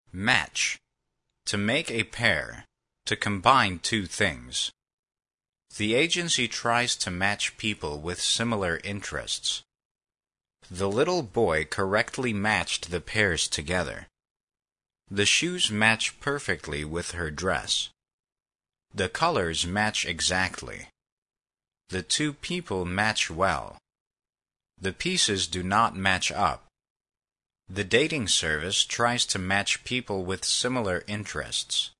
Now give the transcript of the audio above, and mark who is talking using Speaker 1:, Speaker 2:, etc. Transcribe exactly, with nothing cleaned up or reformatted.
Speaker 1: Match. To make a pair. To combine two things. The agency tries to match people with similar interests. The little boy correctly matched the pairs together. The shoes match perfectly with her dress. The colors match exactly. The two people match well. The pieces do not match up. The dating service tries to match people with similar interests.